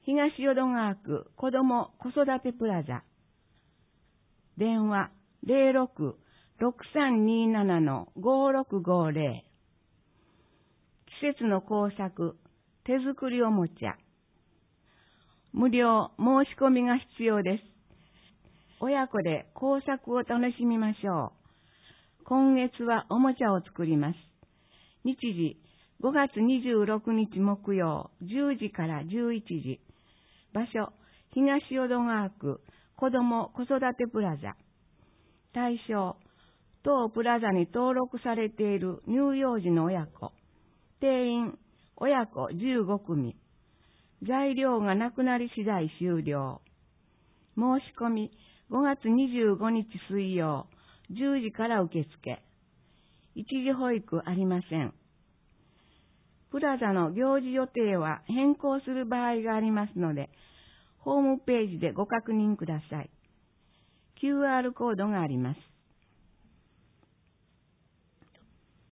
東淀川区子ども子育てプラザ。電話06-6327-5650。季節の工作、手作りおもちゃ。無料申し込みが必要です。親子で工作を楽しみましょう。今月はおもちゃを作ります。日時5月26日木曜10時から11時。場所、東淀川区子ども子育てプラザ。対象、当プラザに登録されている乳幼児の親子。定員、親子15組。材料がなくなり次第終了。申し込み、5月25日水曜、10時から受付。一時保育ありません。プラザの行事予定は変更する場合がありますので、ホームページでご確認ください。QR コードがあります。